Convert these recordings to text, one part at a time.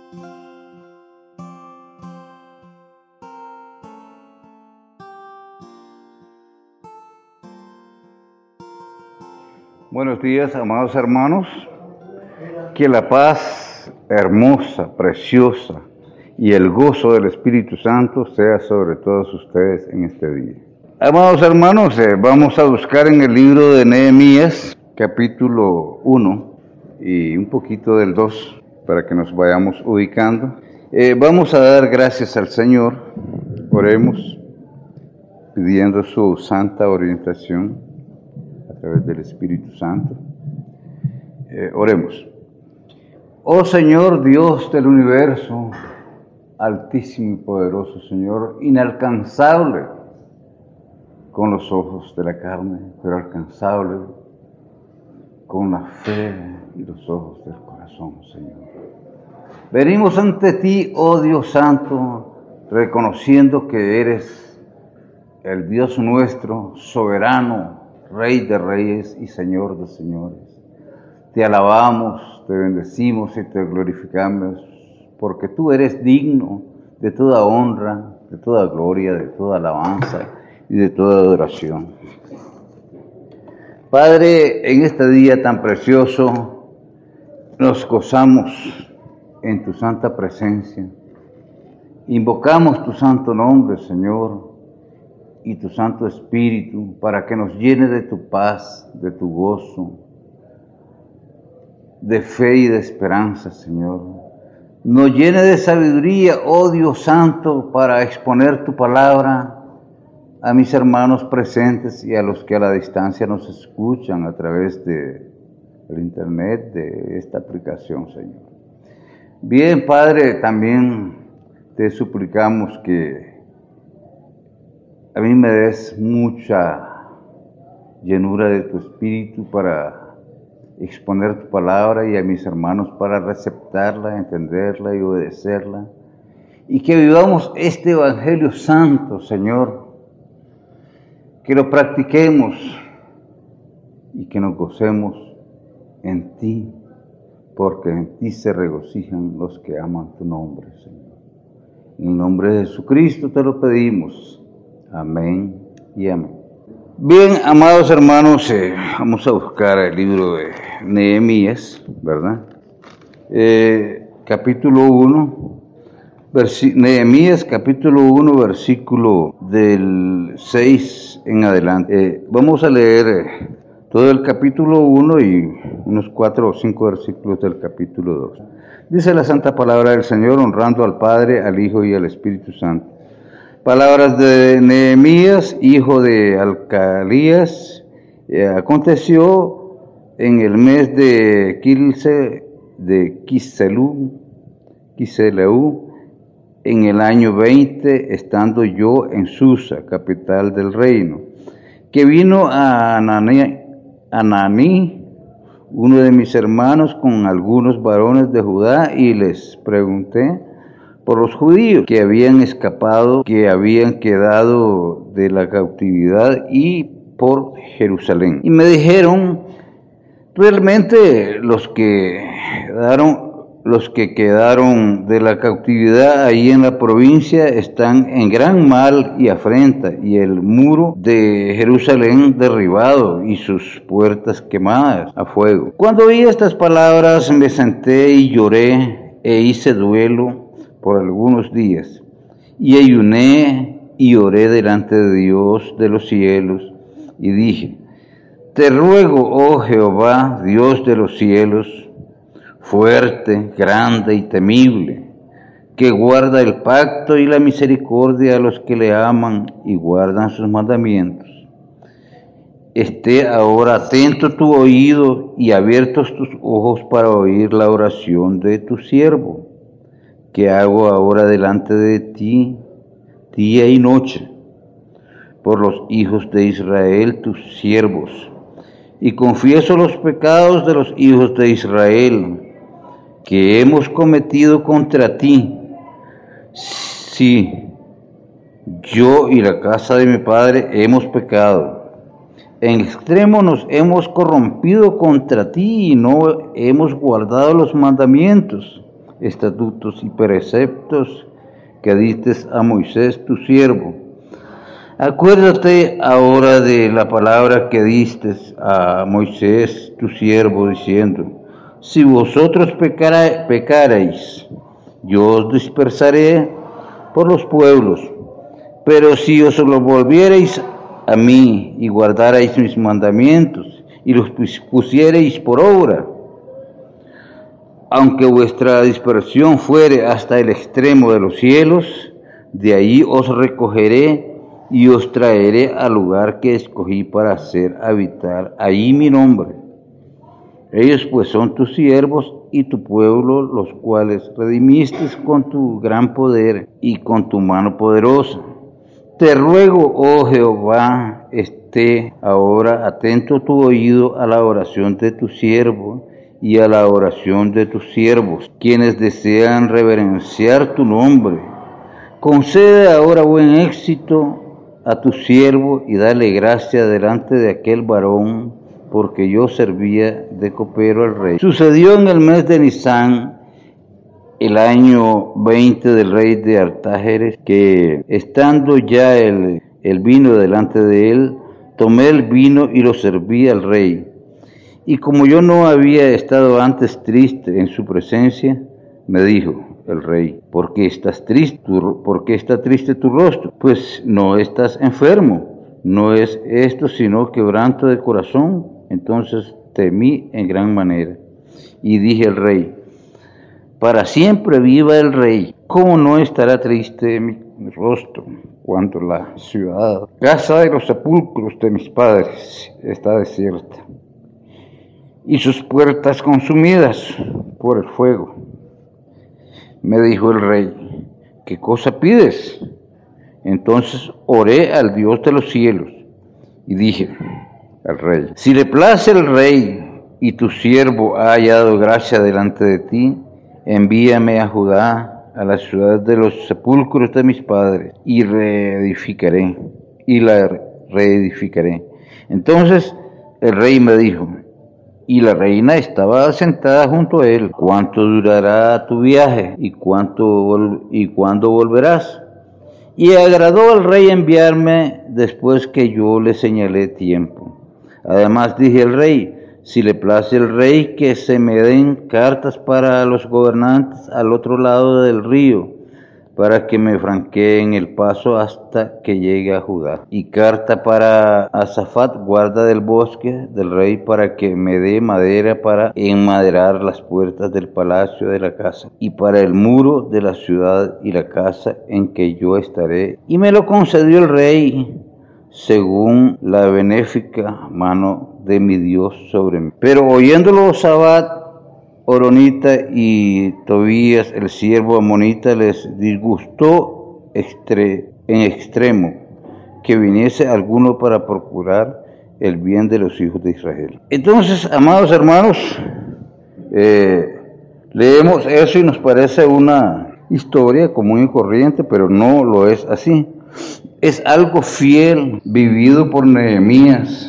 Buenos días, amados hermanos. Que la paz hermosa, preciosa y el gozo del Espíritu Santo sea sobre todos ustedes en este día. Amados hermanos, vamos a buscar en el libro de Nehemías, capítulo 1 y un poquito del 2, para que nos vayamos ubicando. Vamos a dar gracias al Señor. Oremos, pidiendo su santa orientación a través del Espíritu Santo. Oremos. Oh Señor Dios del universo, altísimo y poderoso Señor, inalcanzable con los ojos de la carne, pero alcanzable con la fe y los ojos del corazón, Señor. Venimos ante ti, oh Dios Santo, reconociendo que eres el Dios nuestro, soberano, Rey de reyes y Señor de señores. Te alabamos, te bendecimos y te glorificamos, porque tú eres digno de toda honra, de toda gloria, de toda alabanza y de toda adoración. Padre, en este día tan precioso, nos gozamos en tu santa presencia. Invocamos tu santo nombre, Señor, y tu Santo Espíritu, para que nos llene de tu paz, de tu gozo, de fe y de esperanza, Señor. Nos llene de sabiduría, oh Dios Santo, para exponer tu palabra a mis hermanos presentes y a los que a la distancia nos escuchan a través del internet, de esta aplicación, Señor. Bien, Padre, también te suplicamos que a mí me des mucha llenura de tu Espíritu para exponer tu palabra y a mis hermanos para receptarla, entenderla y obedecerla. Y que vivamos este Evangelio Santo, Señor. Que lo practiquemos y que nos gocemos en ti, porque en ti se regocijan los que aman tu nombre, Señor. En el nombre de Jesucristo te lo pedimos. Amén y amén. Bien, amados hermanos, vamos a buscar el libro de Nehemías, ¿verdad? Capítulo 1, Nehemías capítulo 1, versículo del 6 en adelante. Vamos a leer todo el capítulo 1 y unos 4 o 5 versículos del capítulo 2. Dice la santa palabra del Señor, honrando al Padre, al Hijo y al Espíritu Santo. Palabras de Nehemías, hijo de Alcalías. Aconteció en el mes de Quisleu, en el año 20, estando yo en Susa, capital del reino, que vino a Ananí, uno de mis hermanos, con algunos varones de Judá, y les pregunté por los judíos que habían escapado, que habían quedado de la cautividad, y por Jerusalén. Y me dijeron, realmente los que quedaron de la cautividad ahí en la provincia están en gran mal y afrenta, y el muro de Jerusalén derribado y sus puertas quemadas a fuego. Cuando oí estas palabras me senté y lloré e hice duelo por algunos días, y ayuné y oré delante de Dios de los cielos, y dije, te ruego, oh Jehová, Dios de los cielos, fuerte, grande y temible, que guarda el pacto y la misericordia a los que le aman y guardan sus mandamientos. Esté ahora atento tu oído y abiertos tus ojos para oír la oración de tu siervo, que hago ahora delante de ti, día y noche, por los hijos de Israel, tus siervos, y confieso los pecados de los hijos de Israel, que hemos cometido contra ti. Sí, yo y la casa de mi padre hemos pecado. En extremo nos hemos corrompido contra ti y no hemos guardado los mandamientos estatutos y preceptos que diste a Moisés tu siervo. Acuérdate ahora de la palabra que diste a Moisés tu siervo, diciendo: si vosotros pecareis, yo os dispersaré por los pueblos, pero si os lo volviereis a mí y guardareis mis mandamientos y los pusiereis por obra, aunque vuestra dispersión fuere hasta el extremo de los cielos, de allí os recogeré y os traeré al lugar que escogí para hacer habitar allí mi nombre. Ellos pues son tus siervos y tu pueblo, los cuales redimiste con tu gran poder y con tu mano poderosa. Te ruego, oh Jehová, esté ahora atento tu oído a la oración de tu siervo y a la oración de tus siervos, quienes desean reverenciar tu nombre. Concede ahora buen éxito a tu siervo y dale gracia delante de aquel varón, porque yo servía de copero al rey. Sucedió en el mes de Nisán, el año 20 del rey de Artajerjes, que estando ya el vino delante de él, tomé el vino y lo serví al rey. Y como yo no había estado antes triste en su presencia, me dijo el rey: ¿por qué estás triste? ¿Por qué está triste tu rostro? Pues no estás enfermo, no es esto sino quebranto de corazón. Entonces temí en gran manera y dije al rey: para siempre viva el rey. ¿Cómo no estará triste mi rostro cuando la ciudad, casa de los sepulcros de mis padres, está desierta y sus puertas consumidas por el fuego? Me dijo el rey: ¿qué cosa pides? Entonces oré al Dios de los cielos y dije al rey: si le place al rey y tu siervo ha hallado gracia delante de ti, envíame a Judá, a la ciudad de los sepulcros de mis padres, y la reedificaré. Entonces el rey me dijo, y la reina estaba sentada junto a él: ¿cuánto durará tu viaje y cuándo volverás? Y agradó al rey enviarme después que yo le señalé tiempo. Además dije al rey: si le place al rey, que se me den cartas para los gobernantes al otro lado del río, para que me franqueen el paso hasta que llegue a Judá. Y carta para Asafat, guarda del bosque del rey, para que me dé madera para enmaderar las puertas del palacio de la casa, y para el muro de la ciudad y la casa en que yo estaré. Y me lo concedió el rey, según la benéfica mano de mi Dios sobre mí. Pero oyéndolo Sabat, Horonita, y Tobías, el siervo amonita, les disgustó en extremo que viniese alguno para procurar el bien de los hijos de Israel. Entonces, amados hermanos, leemos eso y nos parece una historia común y corriente, pero no lo es así. Es algo fiel, vivido por Nehemías.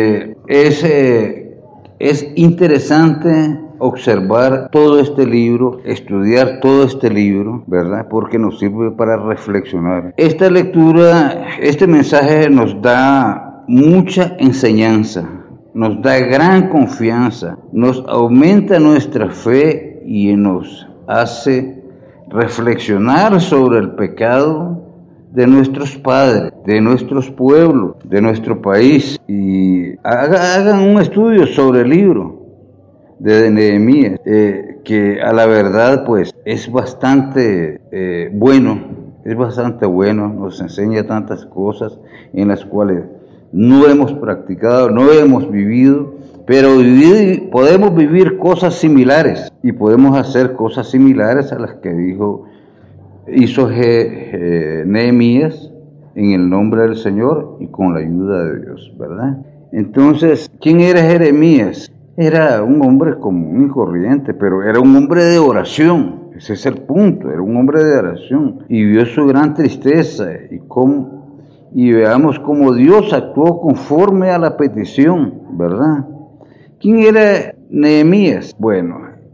Es interesante observar todo este libro, estudiar todo este libro, ¿verdad? Porque nos sirve para reflexionar. Esta lectura, este mensaje nos da mucha enseñanza, nos da gran confianza, nos aumenta nuestra fe y nos hace reflexionar sobre el pecado de nuestros padres, de nuestros pueblos, de nuestro país. Y hagan un estudio sobre el libro de Nehemías, que a la verdad pues es bastante bueno, nos enseña tantas cosas en las cuales no hemos practicado, no hemos vivido, pero podemos vivir cosas similares y podemos hacer cosas similares a las que hizo Nehemías en el nombre del Señor y con la ayuda de Dios, ¿verdad? Entonces, ¿quién era Jeremías? Era un hombre común y corriente, pero era un hombre de oración. Ese es el punto, era un hombre de oración. Y vio su gran tristeza y veamos cómo Dios actuó conforme a la petición, ¿verdad? ¿Quién era Nehemías? Bueno,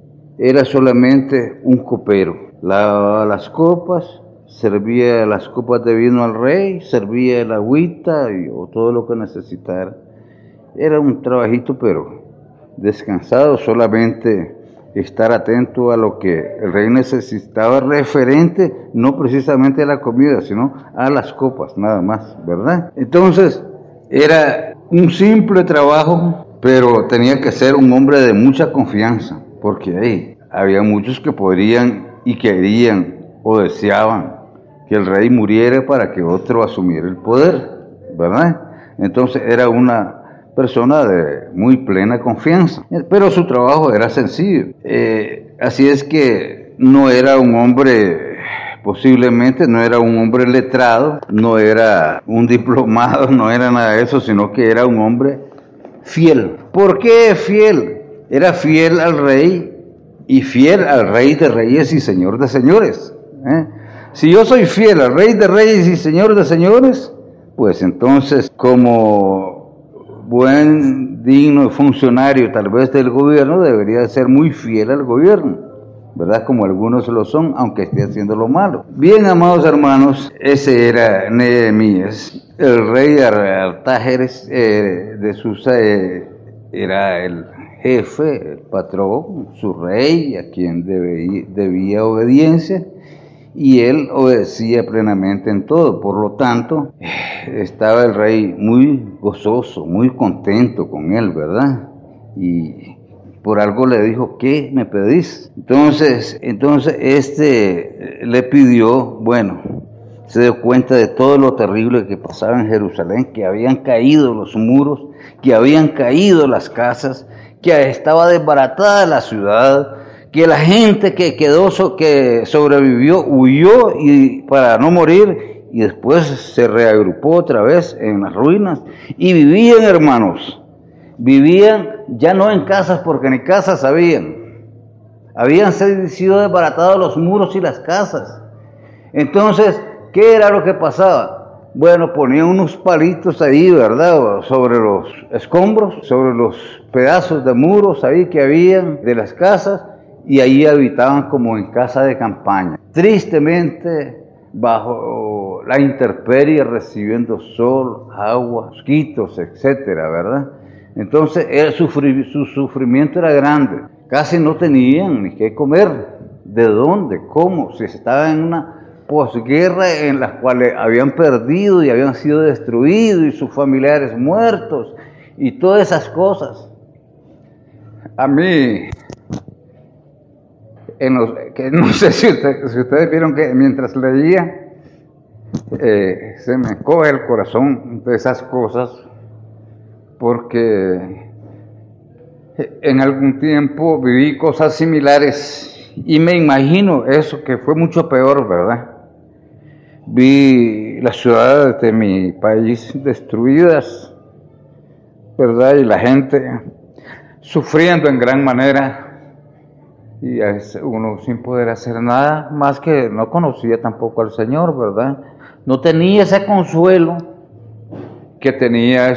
era solamente un copero. Lavaba las copas, servía las copas de vino al rey, servía el agüita o todo lo que necesitara. Era un trabajito, pero descansado, solamente estar atento a lo que el rey necesitaba referente, no precisamente a la comida, sino a las copas, nada más, ¿verdad? Entonces, era un simple trabajo, pero tenía que ser un hombre de mucha confianza, porque había muchos que podrían y querían o deseaban que el rey muriera para que otro asumiera el poder, ¿verdad? Entonces era una persona de muy plena confianza, pero su trabajo era sencillo. Así es que no era un hombre, posiblemente no era un hombre letrado, no era un diplomado, no era nada de eso, sino que era un hombre fiel. ¿Por qué fiel? Era fiel al rey y fiel al Rey de Reyes y Señor de Señores. Si yo soy fiel al Rey de Reyes y Señor de Señores, pues entonces, como buen, digno funcionario tal vez del gobierno, debería ser muy fiel al gobierno, ¿verdad? Como algunos lo son, aunque esté haciendo lo malo. Bien, amados hermanos, ese era Nehemías. El rey Artajerjes de Susa era el jefe, el patrón, su rey, a quien debía obediencia, y él obedecía plenamente en todo. Por lo tanto, estaba el rey muy gozoso, muy contento con él, ¿verdad? Y por algo le dijo, ¿qué me pedís? Entonces le pidió, bueno, se dio cuenta de todo lo terrible que pasaba en Jerusalén, que habían caído los muros, que habían caído las casas, que estaba desbaratada la ciudad, que la gente que sobrevivió huyó y para no morir, y después se reagrupó otra vez en las ruinas y vivían, hermanos, ya no en casas, porque ni casas habían sido desbaratados los muros y las casas. Entonces, ¿qué era lo que pasaba? Bueno, ponían unos palitos ahí, ¿verdad?, sobre los escombros, sobre los pedazos de muros ahí que habían de las casas, y ahí habitaban como en casa de campaña, tristemente bajo la intemperie, recibiendo sol, agua, mosquitos, etcétera, ¿verdad? Entonces su sufrimiento era grande, casi no tenían ni qué comer, de dónde, cómo, si estaban en una posguerra en la cual habían perdido y habían sido destruidos y sus familiares muertos y todas esas cosas. A mí, que no sé si ustedes vieron que mientras leía, se me coge el corazón de esas cosas, porque en algún tiempo viví cosas similares y me imagino eso, que fue mucho peor, ¿verdad? Vi las ciudades de mi país destruidas, ¿verdad? Y la gente sufriendo en gran manera, y uno sin poder hacer nada, más que no conocía tampoco al Señor, ¿verdad? No tenía ese consuelo que tenía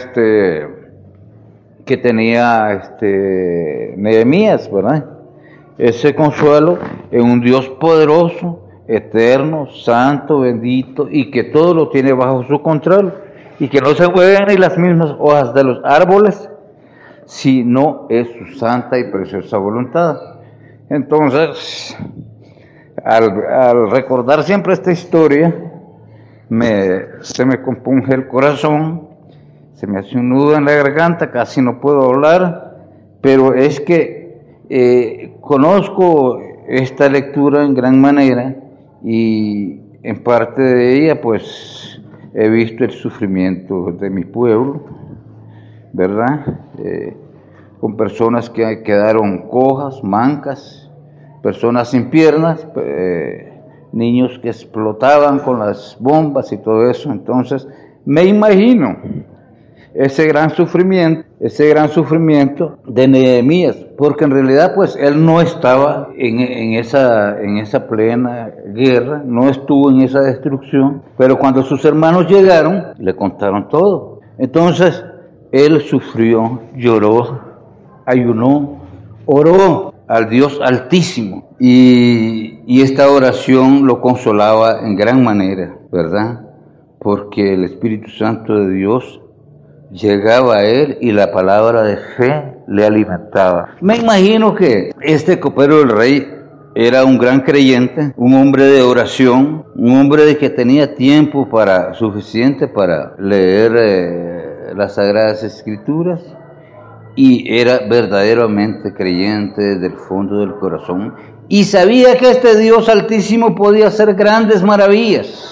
Nehemías, ¿verdad? Ese consuelo en un Dios poderoso, eterno, santo, bendito, y que todo lo tiene bajo su control, y que no se mueven ni las mismas hojas de los árboles, si no es su santa y preciosa voluntad. Entonces, al recordar siempre esta historia, se me compunge el corazón, se me hace un nudo en la garganta, casi no puedo hablar, pero es que conozco esta lectura en gran manera, y en parte de ella pues he visto el sufrimiento de mi pueblo, ¿verdad? Con personas que quedaron cojas, mancas, personas sin piernas, niños que explotaban con las bombas y todo eso. Entonces me imagino ese gran sufrimiento de Nehemías, porque en realidad pues él no estaba en esa plena guerra, no estuvo en esa destrucción, pero cuando sus hermanos llegaron le contaron todo. Entonces él sufrió, lloró, ayunó, oró, al Dios Altísimo. Y esta oración lo consolaba en gran manera, ¿verdad? Porque el Espíritu Santo de Dios llegaba a él y la palabra de fe le alimentaba. Me imagino que este copero del rey era un gran creyente, un hombre de oración, un hombre de que tenía tiempo suficiente para leer las Sagradas Escrituras, y era verdaderamente creyente desde el fondo del corazón, y sabía que este Dios Altísimo podía hacer grandes maravillas,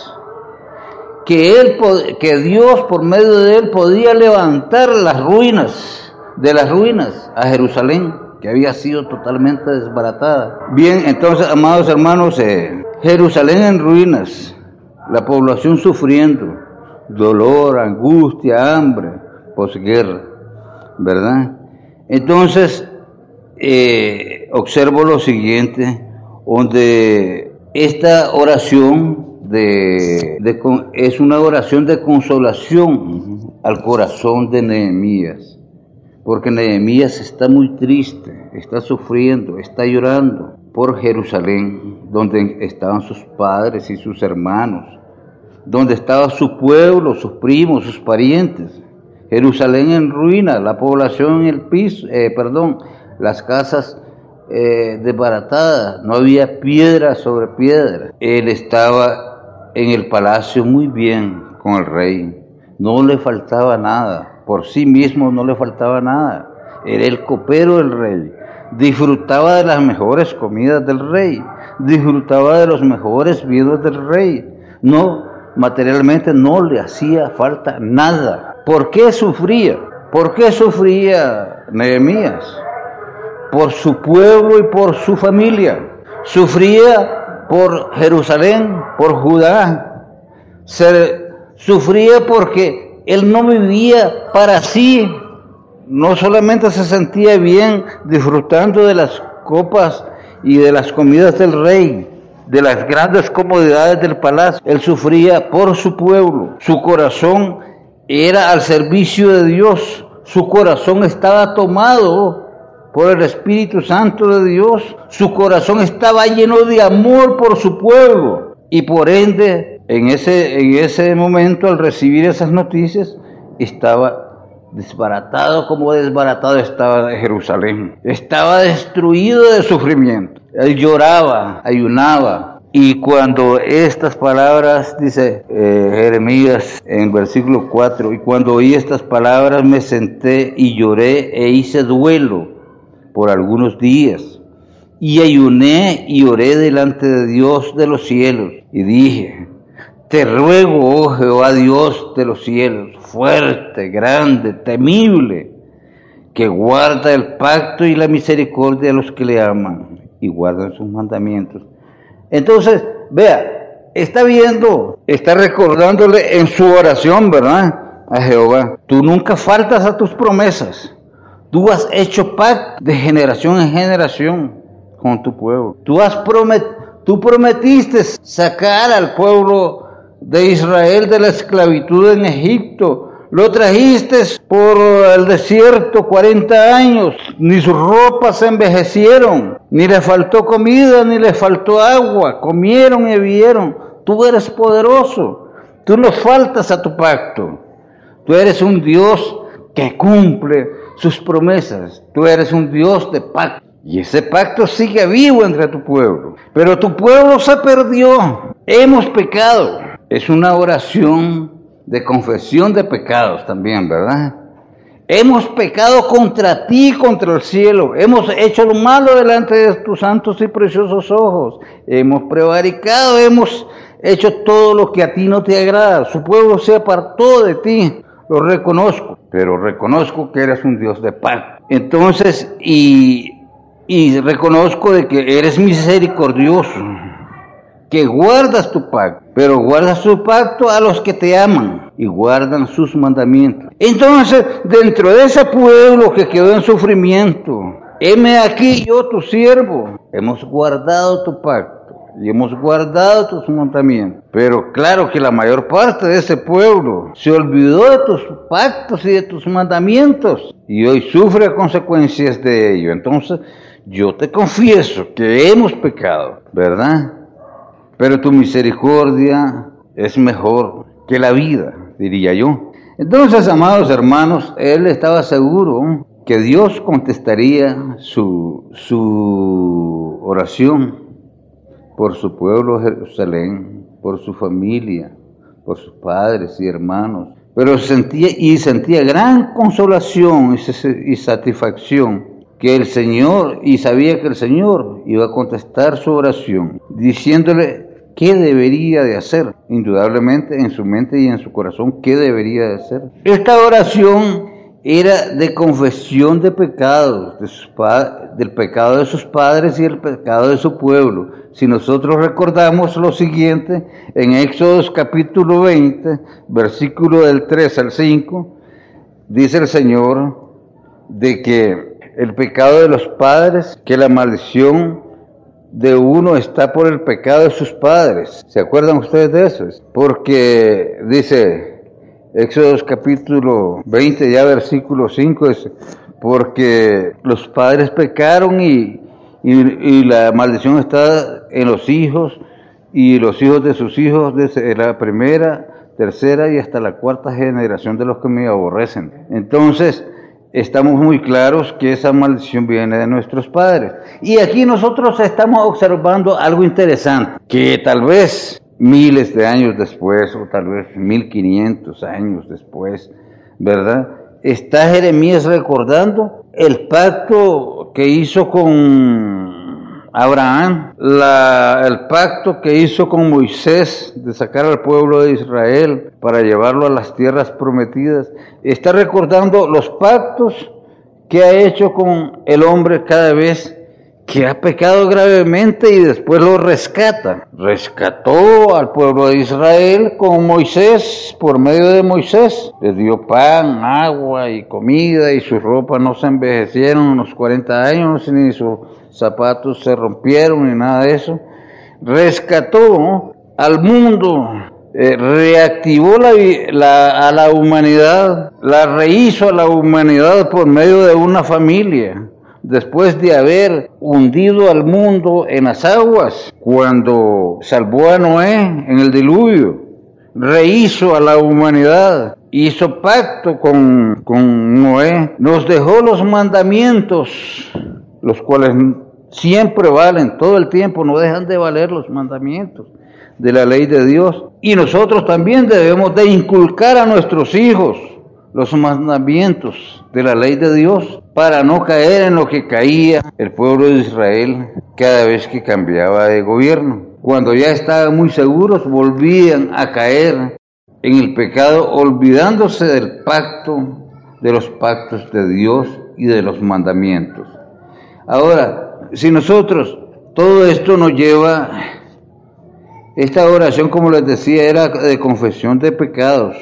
que Dios por medio de él podía levantar de las ruinas a Jerusalén, que había sido totalmente desbaratada. Bien, entonces, amados hermanos, Jerusalén en ruinas, la población sufriendo, dolor, angustia, hambre, posguerra, ¿verdad? Entonces, observo lo siguiente, donde esta oración es una oración de consolación al corazón de Nehemías, porque Nehemías está muy triste, está sufriendo, está llorando por Jerusalén, donde estaban sus padres y sus hermanos, donde estaba su pueblo, sus primos, sus parientes. Jerusalén en ruina, la población en el piso, las casas desbaratadas, no había piedra sobre piedra. Él estaba en el palacio muy bien con el rey, no le faltaba nada, por sí mismo no le faltaba nada, era el copero del rey, disfrutaba de las mejores comidas del rey, disfrutaba de los mejores vinos del rey, materialmente no le hacía falta nada. ¿Por qué sufría? ¿Por qué sufría Nehemías? Por su pueblo y por su familia. Sufría por Jerusalén, por Judá. Sufría porque él no vivía para sí. No solamente se sentía bien disfrutando de las copas y de las comidas del rey, de las grandes comodidades del palacio. Él sufría por su pueblo. Su corazón era al servicio de Dios. Su corazón estaba tomado por el Espíritu Santo de Dios. Su corazón estaba lleno de amor por su pueblo. Y por ende, en ese momento, al recibir esas noticias, estaba desbaratado como desbaratado estaba Jerusalén. Estaba destruido de sufrimiento. Él lloraba, ayunaba. Y cuando estas palabras, dice Jeremías en versículo 4, y cuando oí estas palabras me senté y lloré e hice duelo por algunos días, y ayuné y oré delante de Dios de los cielos, y dije, te ruego, oh Jehová Dios de los cielos, fuerte, grande, temible, que guarda el pacto y la misericordia de los que le aman y guardan sus mandamientos. Entonces, vea, está recordándole en su oración, ¿verdad?, a Jehová. Tú nunca faltas a tus promesas. Tú has hecho pacto de generación en generación con tu pueblo. Tú prometiste sacar al pueblo de Israel de la esclavitud en Egipto. Lo trajiste por el desierto 40 años, ni sus ropas se envejecieron, ni le faltó comida, ni le faltó agua, comieron y bebieron. Tú eres poderoso, tú no faltas a tu pacto. Tú eres un Dios que cumple sus promesas, tú eres un Dios de pacto. Y ese pacto sigue vivo entre tu pueblo, pero tu pueblo se perdió, hemos pecado. Es una oración de confesión de pecados también, ¿verdad? Hemos pecado contra ti, contra el cielo. Hemos hecho lo malo delante de tus santos y preciosos ojos. Hemos prevaricado, hemos hecho todo lo que a ti no te agrada. Su pueblo se apartó de ti. Lo reconozco, pero reconozco que eres un Dios de paz. Entonces, y reconozco de que eres misericordioso, que guardas tu pacto, pero guardas tu pacto a los que te aman y guardan sus mandamientos. Entonces, dentro de ese pueblo que quedó en sufrimiento, heme aquí yo, tu siervo, hemos guardado tu pacto y hemos guardado tus mandamientos. Pero claro que la mayor parte de ese pueblo se olvidó de tus pactos y de tus mandamientos y hoy sufre consecuencias de ello. Entonces, yo te confieso que hemos pecado, ¿verdad? Pero tu misericordia es mejor que la vida, diría yo. Entonces, amados hermanos, él estaba seguro que Dios contestaría su oración por su pueblo Jerusalén, por su familia, por sus padres y hermanos. Pero sentía gran consolación y satisfacción que el Señor, y sabía que el Señor iba a contestar su oración, diciéndole qué debería de hacer, indudablemente en su mente y en su corazón, qué debería de hacer. Esta oración era de confesión de pecados, del pecado de sus padres y el pecado de su pueblo. Si nosotros recordamos lo siguiente, en Éxodo capítulo 20, versículo del 3 al 5, dice el Señor de que el pecado de los padres, que la maldición de uno está por el pecado de sus padres. ¿Se acuerdan ustedes de eso? Porque dice Éxodo capítulo 20, ya versículo 5, dice, porque los padres pecaron y la maldición está en los hijos y los hijos de sus hijos, desde la primera, tercera y hasta la cuarta generación de los que me aborrecen. Entonces, estamos muy claros que esa maldición viene de nuestros padres. Y aquí nosotros estamos observando algo interesante, que tal vez miles de años después, o tal vez 1500 años después, ¿verdad? Está Jeremías recordando el pacto que hizo con Abraham, el pacto que hizo con Moisés de sacar al pueblo de Israel para llevarlo a las tierras prometidas. Está recordando los pactos que ha hecho con el hombre cada vez que ha pecado gravemente y después lo rescata. Rescató al pueblo de Israel con Moisés, por medio de Moisés. Les dio pan, agua y comida, y sus ropas no se envejecieron unos 40 años, ni sus zapatos se rompieron, ni nada de eso. Rescató al mundo, reactivó a la humanidad, la rehizo a la humanidad por medio de una familia. Después de haber hundido al mundo en las aguas, cuando salvó a Noé en el diluvio, rehizo a la humanidad, hizo pacto con Noé, nos dejó los mandamientos, los cuales siempre valen, todo el tiempo no dejan de valer los mandamientos de la ley de Dios. Y nosotros también debemos de inculcar a nuestros hijos los mandamientos de la ley de Dios, para no caer en lo que caía el pueblo de Israel cada vez que cambiaba de gobierno. Cuando ya estaban muy seguros, volvían a caer en el pecado, olvidándose del pacto, de los pactos de Dios y de los mandamientos. Ahora, si nosotros, todo esto nos lleva, esta oración, como les decía, era de confesión de pecados,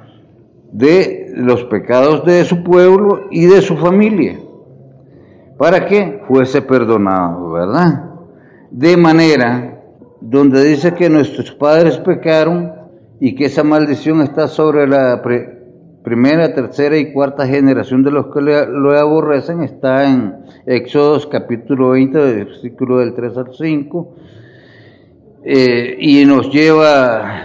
de los pecados de su pueblo y de su familia, para que fuese perdonado, ¿verdad? De manera donde dice que nuestros padres pecaron y que esa maldición está sobre la primera, tercera y cuarta generación de los que lo aborrecen, está en Éxodo capítulo 20, versículo del 3 al 5, y nos lleva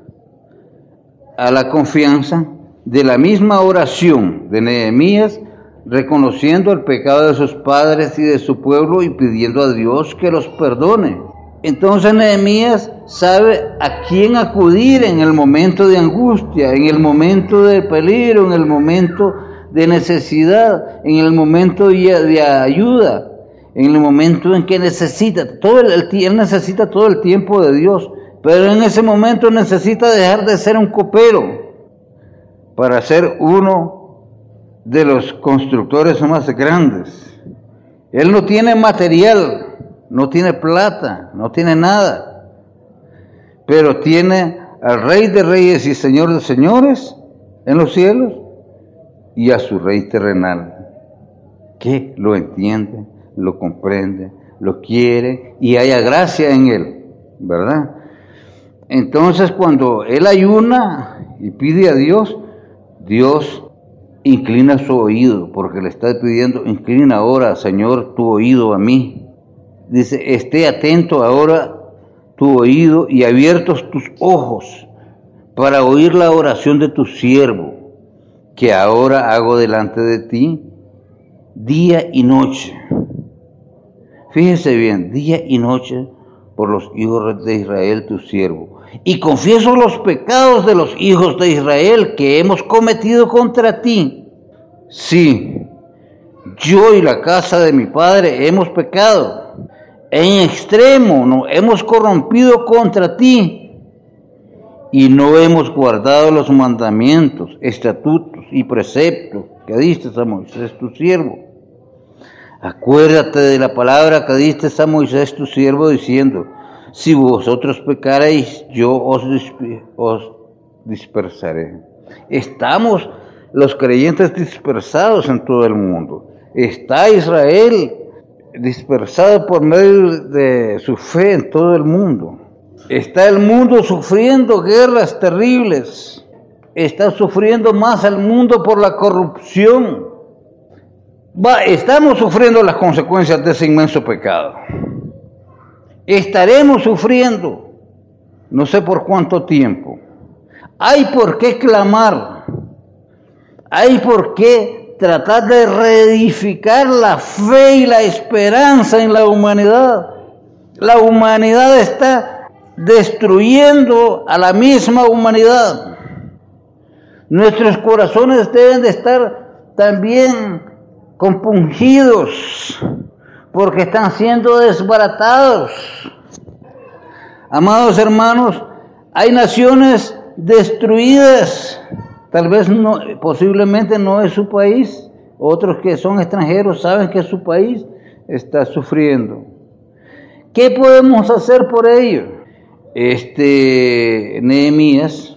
a la confianza de la misma oración de Nehemías, reconociendo el pecado de sus padres y de su pueblo y pidiendo a Dios que los perdone. Entonces Nehemías sabe a quién acudir en el momento de angustia, en el momento de peligro, en el momento de necesidad, en el momento de ayuda, en el momento en que necesita. Él necesita todo el tiempo de Dios, pero en ese momento necesita dejar de ser un copero para ser uno de los constructores más grandes. Él no tiene material, no tiene plata, no tiene nada, pero tiene al Rey de Reyes y Señor de Señores en los cielos y a su Rey terrenal, que lo entiende, lo comprende, lo quiere y haya gracia en él, ¿verdad? Entonces, cuando él ayuna y pide a Dios, Dios inclina su oído, porque le está pidiendo, inclina ahora, Señor, tu oído a mí. Dice, esté atento ahora tu oído y abiertos tus ojos para oír la oración de tu siervo, que ahora hago delante de ti, día y noche. Fíjese bien, día y noche por los hijos de Israel, tu siervo. Y confieso los pecados de los hijos de Israel que hemos cometido contra ti. Sí, yo y la casa de mi padre hemos pecado. En extremo nos hemos corrompido contra ti y no hemos guardado los mandamientos, estatutos y preceptos que diste a Moisés tu siervo. Acuérdate de la palabra que diste a Moisés tu siervo diciendo, si vosotros pecareis, yo os dispersaré. Estamos los creyentes dispersados en todo el mundo. Está Israel dispersado por medio de su fe en todo el mundo. Está el mundo sufriendo guerras terribles. Está sufriendo más el mundo por la corrupción. Estamos sufriendo las consecuencias de ese inmenso pecado. Estaremos sufriendo, no sé por cuánto tiempo. Hay por qué clamar. Hay por qué tratar de reedificar la fe y la esperanza en la humanidad. La humanidad está destruyendo a la misma humanidad. Nuestros corazones deben de estar también compungidos porque están siendo desbaratados. Amados hermanos, hay naciones destruidas. Tal vez no, posiblemente no es su país. Otros que son extranjeros saben que su país está sufriendo. ¿Qué podemos hacer por ello? Nehemías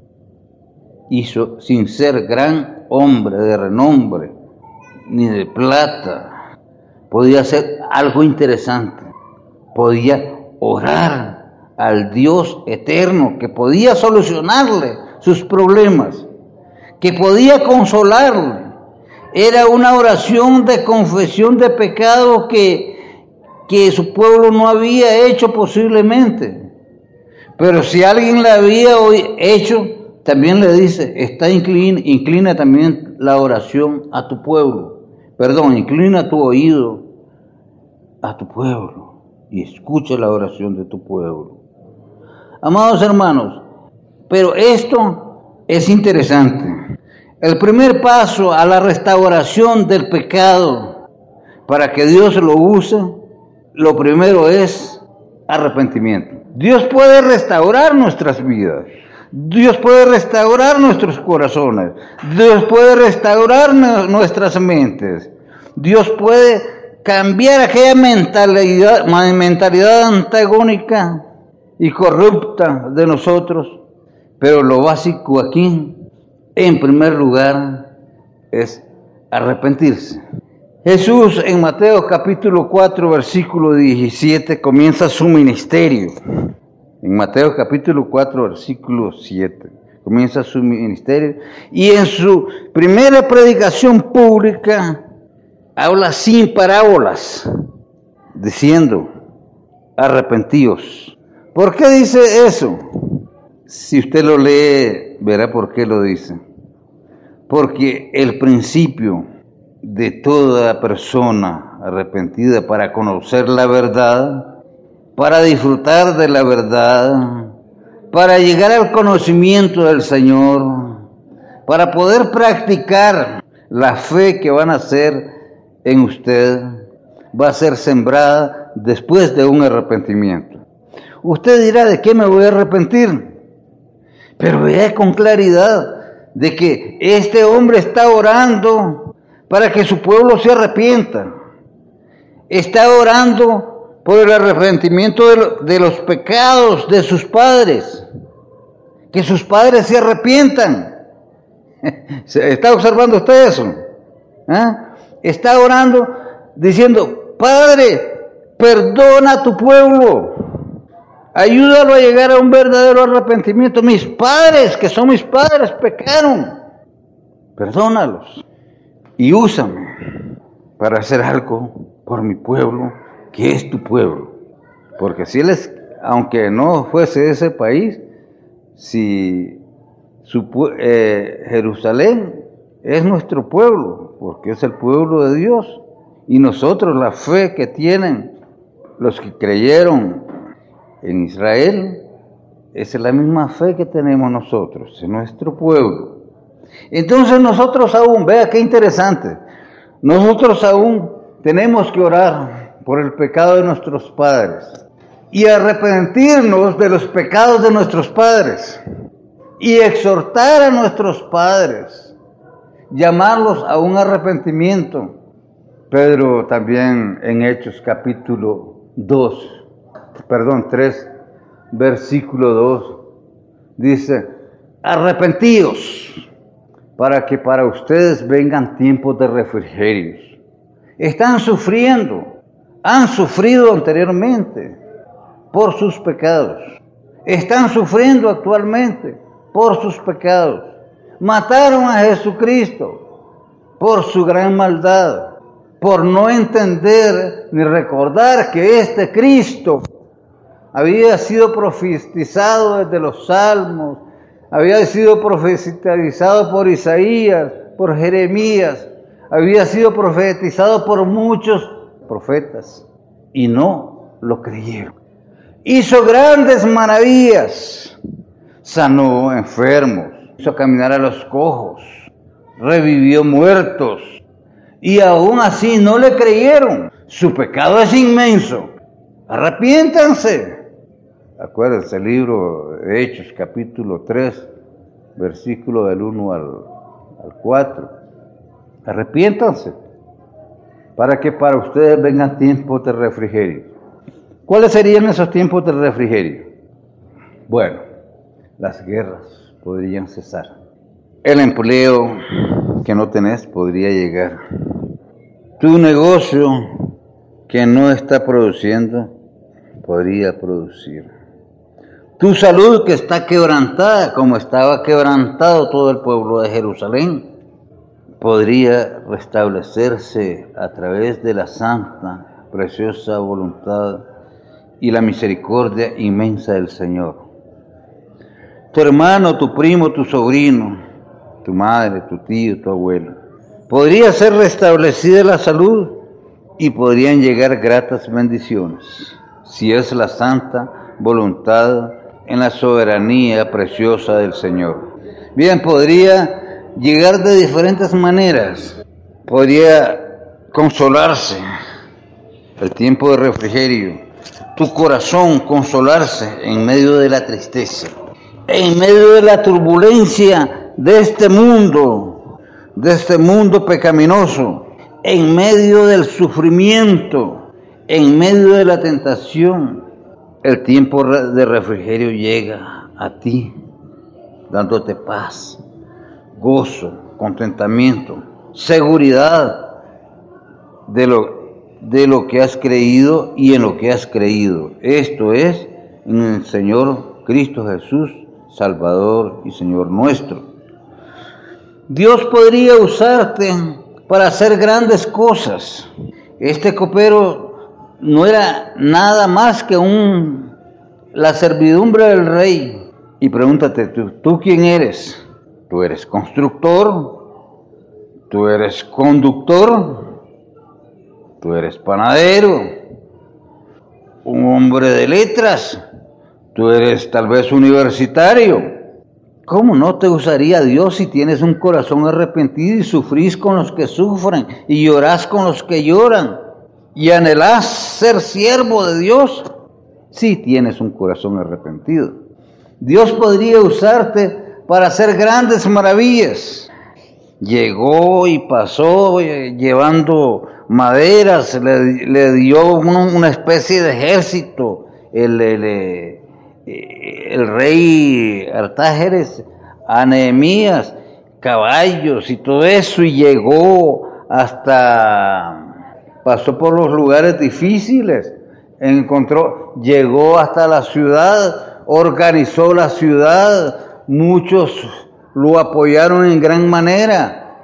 hizo, sin ser gran hombre de renombre, ni de plata, podía hacer algo interesante. Podía orar al Dios eterno que podía solucionarle sus problemas, que podía consolarle. Era una oración de confesión de pecado que su pueblo no había hecho posiblemente. Pero si alguien la había hecho, también le dice, inclina también la oración a tu pueblo. Inclina tu oído a tu pueblo y escucha la oración de tu pueblo. Amados hermanos, pero esto es interesante. El primer paso a la restauración del pecado para que Dios lo use, lo primero es arrepentimiento. Dios puede restaurar nuestras vidas. Dios puede restaurar nuestros corazones. Dios puede restaurar nuestras mentes. Dios puede cambiar aquella mentalidad antagónica y corrupta de nosotros. Pero lo básico aquí, en primer lugar, es arrepentirse. Jesús en Mateo capítulo 4, versículo 17, comienza su ministerio. En Mateo capítulo 4, versículo 7, comienza su ministerio. Y en su primera predicación pública, habla sin parábolas, diciendo, arrepentíos. ¿Por qué dice eso? Si usted lo lee, verá por qué lo dice. Porque el principio de toda persona arrepentida para conocer la verdad, para disfrutar de la verdad, para llegar al conocimiento del Señor, para poder practicar la fe que van a hacer en usted, va a ser sembrada después de un arrepentimiento. Usted dirá, ¿de qué me voy a arrepentir? Pero vea con claridad de que este hombre está orando para que su pueblo se arrepienta. Está orando por el arrepentimiento de los pecados de sus padres. Que sus padres se arrepientan. ¿Está observando usted eso? Está orando diciendo, Padre, perdona a tu pueblo. Ayúdalo a llegar a un verdadero arrepentimiento. Mis padres, que son mis padres, pecaron. perdónalos y úsame para hacer algo por mi pueblo, que es tu pueblo. Porque si aunque no fuese ese país, si Jerusalén es nuestro pueblo, porque es el pueblo de Dios, y nosotros la fe que tienen los que creyeron en Israel, esa es la misma fe que tenemos nosotros, en nuestro pueblo. Entonces nosotros aún, vea qué interesante, nosotros aún tenemos que orar por el pecado de nuestros padres y arrepentirnos de los pecados de nuestros padres y exhortar a nuestros padres, llamarlos a un arrepentimiento. Pedro también en Hechos capítulo 3, versículo 2, dice: arrepentíos para que para ustedes vengan tiempos de refrigerios. Están sufriendo, han sufrido anteriormente por sus pecados. Están sufriendo actualmente por sus pecados. Mataron a Jesucristo por su gran maldad, por no entender ni recordar que este Cristo había sido profetizado desde los Salmos, había sido profetizado por Isaías, por Jeremías, había sido profetizado por muchos profetas y no lo creyeron. Hizo grandes maravillas, sanó enfermos, hizo caminar a los cojos, revivió muertos y aún así no le creyeron. Su pecado es inmenso. Arrepiéntanse. Acuérdense el libro de Hechos capítulo 3, versículo del 1 al 4. Arrepiéntanse para que para ustedes vengan tiempos de refrigerio. ¿Cuáles serían esos tiempos de refrigerio? Bueno, las guerras podrían cesar. El empleo que no tenés podría llegar. Tu negocio que no está produciendo podría producir. Tu salud que está quebrantada, como estaba quebrantado todo el pueblo de Jerusalén, podría restablecerse a través de la santa, preciosa voluntad y la misericordia inmensa del Señor. Tu hermano, tu primo, tu sobrino, tu madre, tu tío, tu abuelo, podría ser restablecida la salud y podrían llegar gratas bendiciones, si es la santa voluntad en la soberanía preciosa del Señor. Bien, podría llegar de diferentes maneras. Podría consolarse el tiempo de refrigerio, tu corazón consolarse en medio de la tristeza, en medio de la turbulencia de este mundo pecaminoso, en medio del sufrimiento, en medio de la tentación. El tiempo de refrigerio llega a ti, dándote paz, gozo, contentamiento, seguridad de lo que has creído y en lo que has creído. Esto es en el Señor Cristo Jesús, Salvador y Señor nuestro. Dios podría usarte para hacer grandes cosas. Este copero no era nada más que la servidumbre del rey. Y pregúntate, ¿tú quién eres? ¿Tú eres constructor? ¿Tú eres conductor? ¿Tú eres panadero? ¿Un hombre de letras? ¿Tú eres tal vez universitario? ¿Cómo no te usaría Dios si tienes un corazón arrepentido y sufrís con los que sufren y llorás con los que lloran? ¿Y anhelás ser siervo de Dios? Si tienes un corazón arrepentido. Dios podría usarte para hacer grandes maravillas. Llegó y pasó llevando maderas, le dio una especie de ejército. El rey Artajerjes a Nehemías, caballos y todo eso, y llegó pasó por los lugares difíciles, llegó hasta la ciudad, organizó la ciudad, muchos lo apoyaron en gran manera,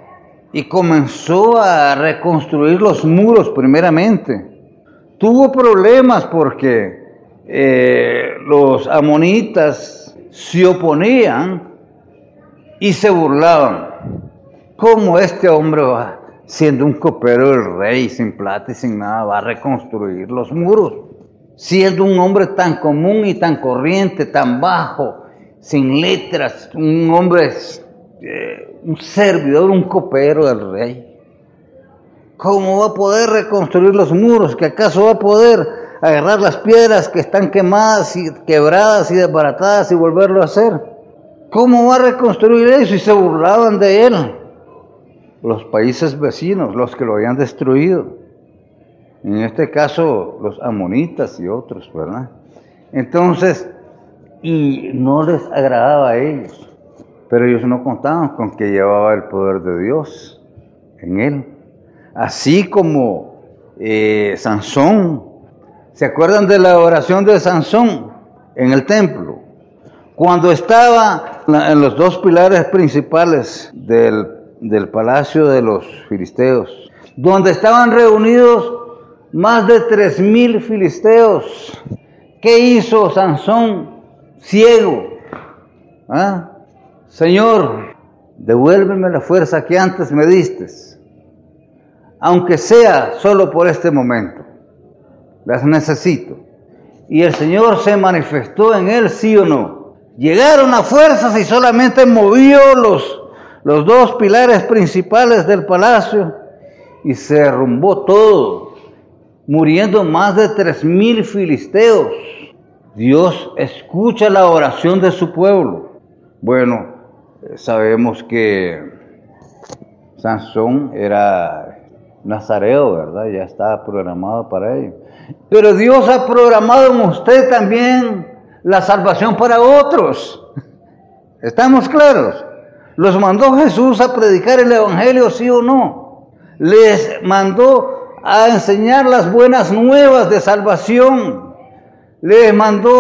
y comenzó a reconstruir los muros primeramente. Tuvo problemas porque los amonitas se oponían y se burlaban. ¿Cómo este hombre va, siendo un copero del rey, sin plata y sin nada, va a reconstruir los muros? Siendo un hombre tan común y tan corriente, tan bajo, sin letras, un hombre, un servidor, un copero del rey. ¿Cómo va a poder reconstruir los muros? ¿Que acaso va a poder agarrar las piedras que están quemadas y quebradas y desbaratadas y volverlo a hacer? ¿Cómo va a reconstruir eso? Y se burlaban de él los países vecinos, los que lo habían destruido. En este caso, los amonitas y otros, ¿verdad? Entonces, y no les agradaba a ellos, pero ellos no contaban con que llevaba el poder de Dios en él. Así como Sansón. ¿Se acuerdan de la oración de Sansón en el templo? Cuando estaba en los dos pilares principales del palacio de los filisteos, donde estaban reunidos más de 3,000 filisteos. ¿Qué hizo Sansón? Ciego. Señor, devuélveme la fuerza que antes me diste, aunque sea solo por este momento. Las necesito. Y el Señor se manifestó en él, ¿sí o no? Llegaron a fuerzas y solamente movió los dos pilares principales del palacio y se derrumbó todo, muriendo más de 3,000 filisteos. Dios escucha la oración de su pueblo. Bueno, sabemos que Sansón era nazareo, ¿verdad? Ya estaba programado para ello. Pero Dios ha programado en usted también la salvación para otros. ¿Estamos claros? ¿Los mandó Jesús a predicar el evangelio, sí o no? Les mandó a enseñar las buenas nuevas de salvación. Les mandó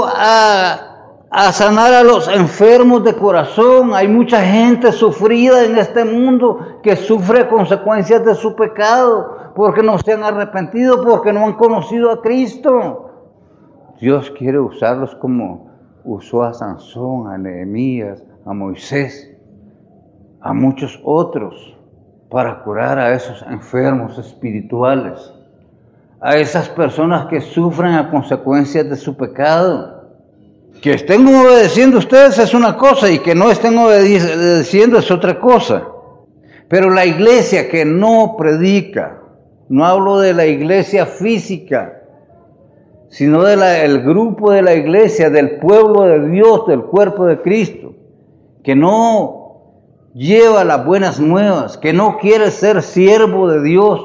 a sanar a los enfermos de corazón. Hay mucha gente sufrida en este mundo que sufre consecuencias de su pecado porque no se han arrepentido, porque no han conocido a Cristo. Dios quiere usarlos como usó a Sansón, a Nehemías, a Moisés, a muchos otros, para curar a esos enfermos espirituales, a esas personas que sufren a consecuencias de su pecado. Que estén obedeciendo ustedes es una cosa y que no estén obedeciendo es otra cosa. Pero la iglesia que no predica, no hablo de la iglesia física, sino del grupo de la iglesia, del pueblo de Dios, del cuerpo de Cristo, que no lleva las buenas nuevas, que no quiere ser siervo de Dios,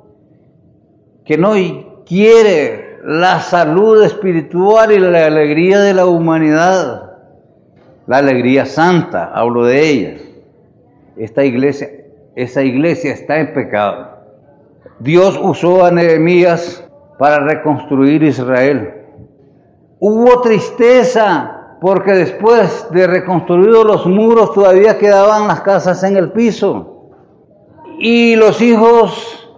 que no quiere la salud espiritual y la alegría de la humanidad, la alegría santa, hablo de ella. Esa iglesia está en pecado. Dios usó a Nehemías para reconstruir Israel. Hubo tristeza porque después de reconstruidos los muros todavía quedaban las casas en el piso. Y los hijos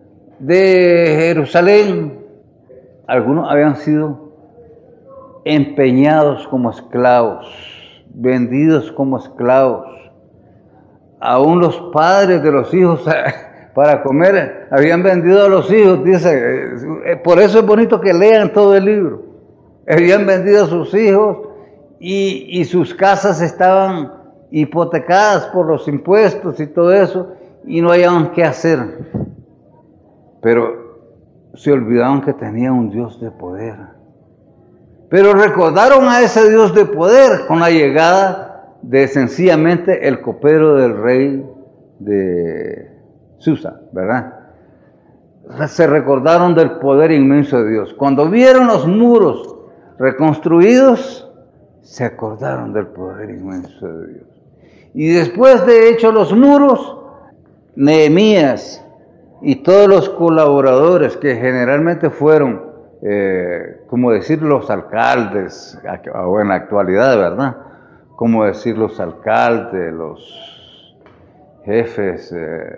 de Jerusalén, algunos habían sido empeñados como esclavos, vendidos como esclavos. Aún los padres de los hijos para comer habían vendido a los hijos, dice. Por eso es bonito que lean todo el libro. Habían vendido a sus hijos y sus casas estaban hipotecadas por los impuestos y todo eso, y no hallaban qué hacer. Pero se olvidaron que tenía un Dios de poder. Pero recordaron a ese Dios de poder con la llegada de sencillamente el copero del rey de Susa, ¿verdad? Se recordaron del poder inmenso de Dios. Cuando vieron los muros reconstruidos, se acordaron del poder inmenso de Dios. Y después de hecho los muros, Nehemías y todos los colaboradores que generalmente fueron, como decir los alcaldes, o en la actualidad, ¿verdad? Como decir los alcaldes, jefes,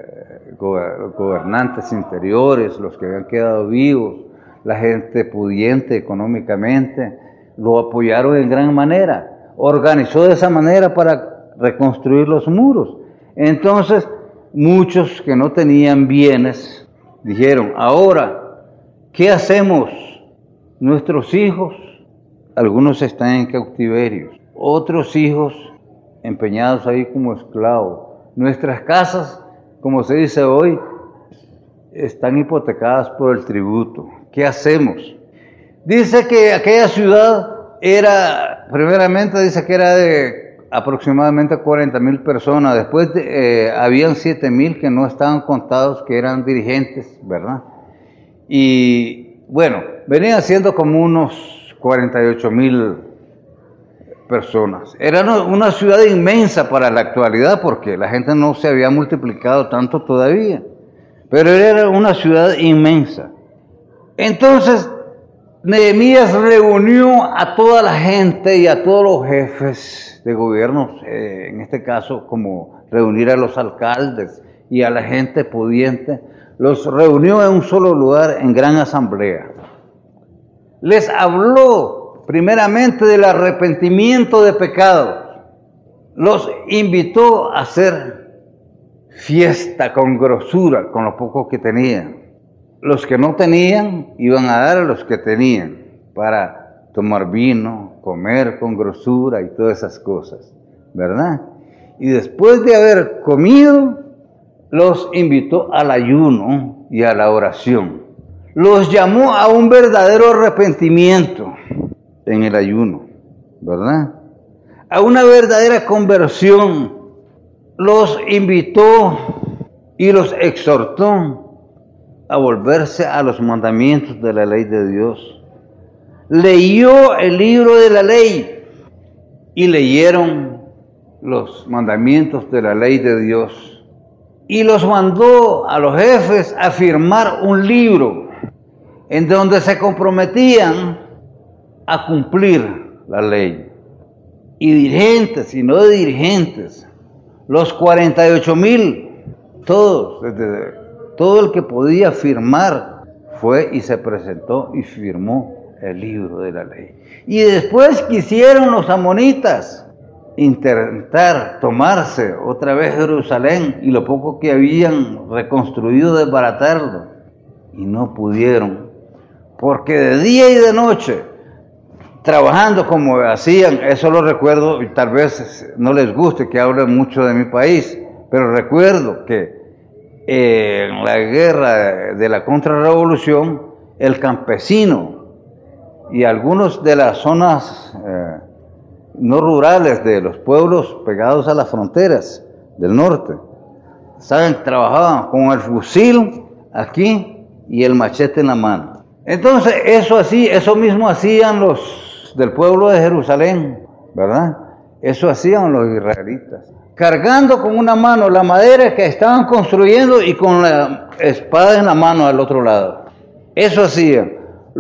gobernantes interiores, los que habían quedado vivos, la gente pudiente económicamente, lo apoyaron en gran manera. Organizó de esa manera para reconstruir los muros. Entonces, muchos que no tenían bienes dijeron: ahora, ¿qué hacemos? Nuestros hijos, algunos están en cautiverio, otros hijos empeñados ahí como esclavos. Nuestras casas, como se dice hoy, están hipotecadas por el tributo. ¿Qué hacemos? Dice que aquella ciudad primeramente dice que era de aproximadamente 40,000 personas. Después habían 7,000 que no estaban contados, que eran dirigentes, ¿verdad? Y bueno, venían siendo como unos 48,000 personas. Era una ciudad inmensa para la actualidad, porque la gente no se había multiplicado tanto todavía, pero era una ciudad inmensa. Entonces, Nehemías reunió a toda la gente y a todos los jefes de gobierno, en este caso como reunir a los alcaldes y a la gente pudiente, los reunió en un solo lugar, en gran asamblea. Les habló primeramente del arrepentimiento de pecados. Los invitó a hacer fiesta con grosura, con lo poco que tenían. Los que no tenían iban a dar a los que tenían, para tomar vino, comer con grosura y todas esas cosas, ¿verdad? Y después de haber comido, los invitó al ayuno y a la oración. Los llamó a un verdadero arrepentimiento en el ayuno, ¿verdad? A una verdadera conversión. Los invitó y los exhortó a volverse a los mandamientos de la ley de Dios. Leyó el libro de la ley y leyeron los mandamientos de la ley de Dios. Y los mandó a los jefes a firmar un libro en donde se comprometían a cumplir la ley. Y dirigentes y no dirigentes, los 48,000, todos, desde todo el que podía firmar, fue y se presentó y firmó el libro de la ley. Y después quisieron los amonitas intentar tomarse otra vez Jerusalén y lo poco que habían reconstruido, desbaratarlo. Y no pudieron, porque de día y de noche, trabajando como hacían, eso lo recuerdo, y tal vez no les guste que hable mucho de mi país, pero recuerdo que en la guerra de la contrarrevolución, el campesino y algunos de las zonas no rurales de los pueblos pegados a las fronteras del norte, trabajaban con el fusil aquí y el machete en la mano. Entonces eso mismo hacían los del pueblo de Jerusalén, ¿verdad? Eso hacían los israelitas, cargando con una mano la madera que estaban construyendo y con la espada en la mano al otro lado. Eso hacían.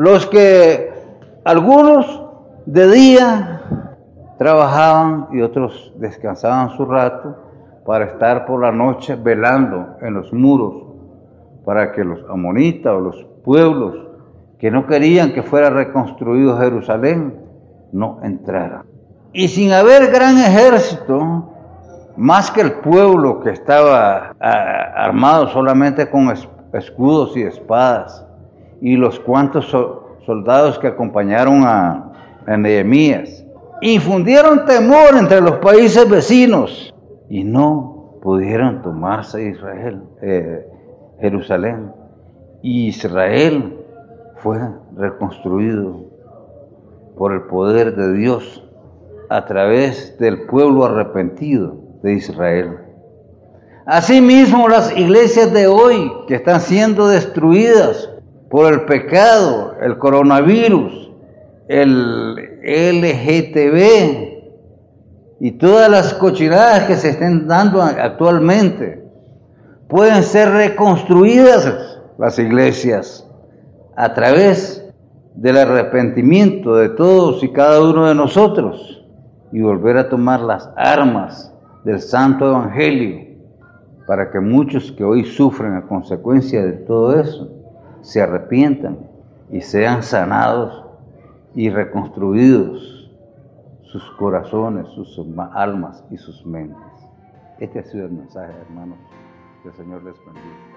Algunos de día trabajaban y otros descansaban su rato para estar por la noche velando en los muros para que los amonitas o los pueblos que no querían que fuera reconstruido Jerusalén no entraran. Y sin haber gran ejército, más que el pueblo que estaba armado solamente con escudos y espadas, y los cuantos soldados que acompañaron a Nehemías, infundieron temor entre los países vecinos y no pudieron tomarse Jerusalén. Y Israel fue reconstruido por el poder de Dios a través del pueblo arrepentido de Israel. Asimismo, las iglesias de hoy que están siendo destruidas por el pecado, el coronavirus, el LGTB y todas las cochinadas que se estén dando actualmente, pueden ser reconstruidas las iglesias a través del arrepentimiento de todos y cada uno de nosotros y volver a tomar las armas del Santo Evangelio para que muchos que hoy sufren a consecuencia de todo eso se arrepientan y sean sanados y reconstruidos sus corazones, sus almas y sus mentes. Este ha sido el mensaje, hermanos. Que el Señor les bendiga.